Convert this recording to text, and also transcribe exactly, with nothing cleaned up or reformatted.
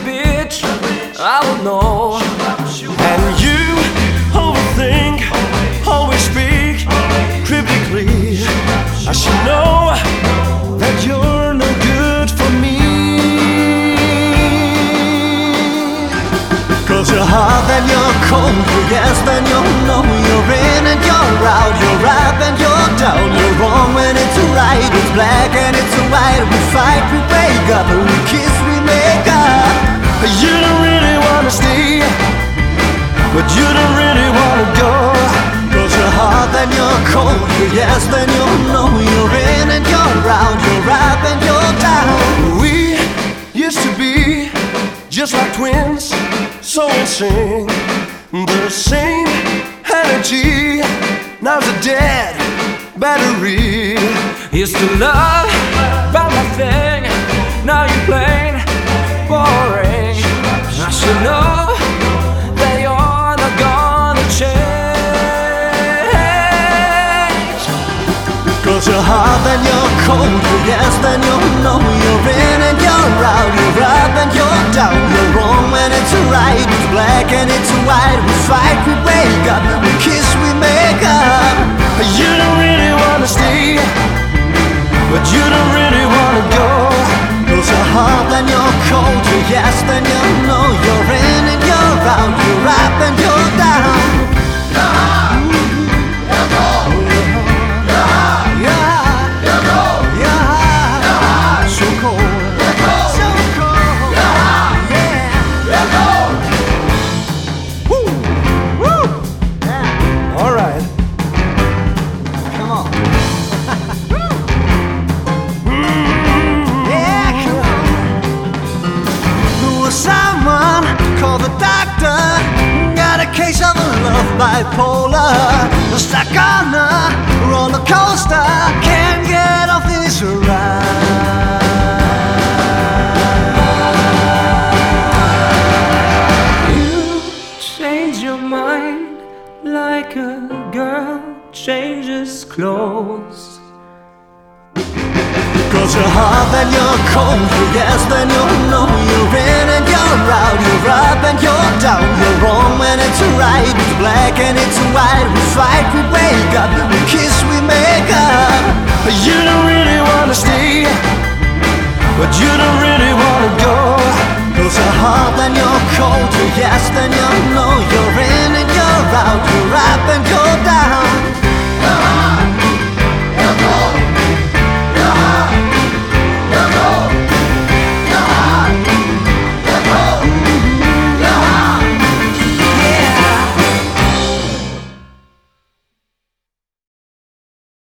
bitch, I don't know. And you overthink, always speak cryptically. I should know that you're no good for me. Cause you're hot and you're cold, you're yes and you know you're in and you're out, you're up and you're down, you're wrong when it's right, it's black and it's white. We fight, we wake up, we kiss, we make up. You don't really wanna stay, but you don't really wanna go. Cause you're hot and you're cold, you're yes and you know you're in and you're out, you're up and you're down. We used to be just like twins, so insane, the same energy. Now's a dead battery. Used to love about my thing, now you're plain boring. I should know that you're not gonna change. Cause you're hot and you're cold, you're yes and you know you're in and you're out, you're up and you're down, you're wrong when it's right, it's black and it's white. We fight, we wake up, we kiss, we make up. You don't really wanna stay, but you don't really wanna go. Cause you're hot and you're cold, you're yes and you know you're in and you're out, you're up and you're down. Someone call the doctor, got a case of love bipolar, stuck on a roller coaster, can't get off this ride. You change your mind like a girl changes clothes. Cause you're hot and you're cold, you're yes and you know you're in and you're out, you're up and you're down, you're wrong when it's right, it's black and it's white. We fight, we wake up, we